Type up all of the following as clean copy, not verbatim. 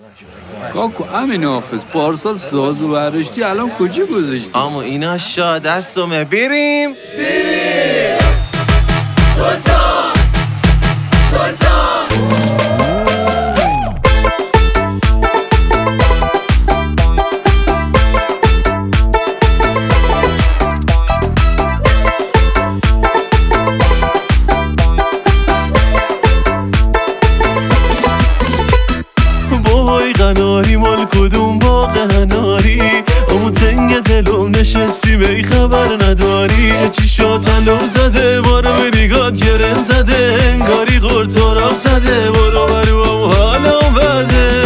کاکو امین حافظ پارسال ساز و برداشتی الان کجا گذاشتی؟ اما اینا شا دستمه بریم سلطان وای قناری مال کدوم باغ هناری امو تنگ دلم نشستی بی خبر نداری که چی شد تلو زده ما رو به نگات گرن زده انگاری قرطارم زده برو برو هم حالم بده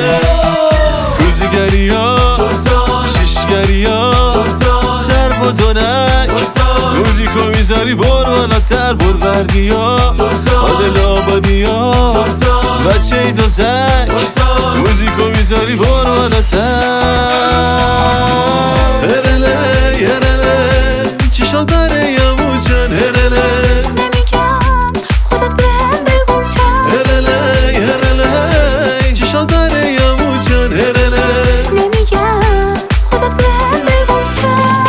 روزگری ها شیشگری ها سر با دونک موزیکو میذاری بر بالاتر بر بردی ها عادل آبادی ها بچه ای دو زک موزیکو میذاری بر بالاتر هرله هرله چی شد برای امو جان هرله نمیگم خودت بهم بگو چند هرله هرله چی شد برای امو جان هرله نمیگم خودت بهم بگو چند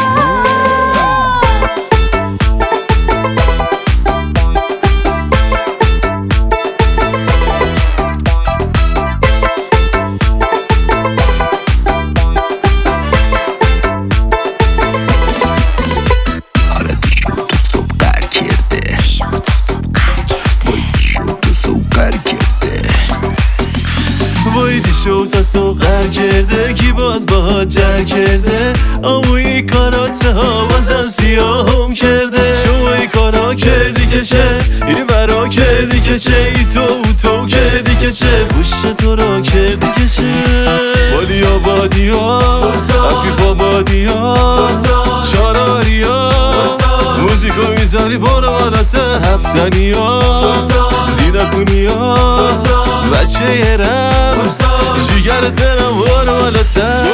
وای دیشو تا صبح قر کرده کی باز باهات جر کرده اموی کارات ها بازم سیاهم کرده شما ای کارا کردی که چه این برا کردی که چه ای تو کردی که چه پشت تو را کردی که چه والی آبادی ها عفیف آبادی ها چاراری ها موزیکو میذاری برو بالاتر هفتنی ها دینکونی ها بچه یه رم جیگرت برم برو بالاتر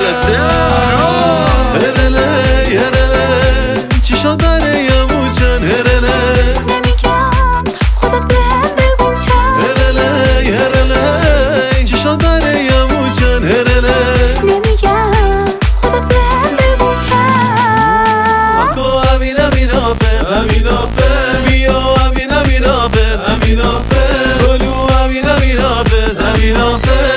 هرله هرله چی شد برای امو جان هرله نمیگم خودت بهم بگو چند هرله هرله چی شد برای امو جان هرله نمیگم خودت بهم بگو چند اکو امین حافظ بیا امین حافظ گلو امین حافظ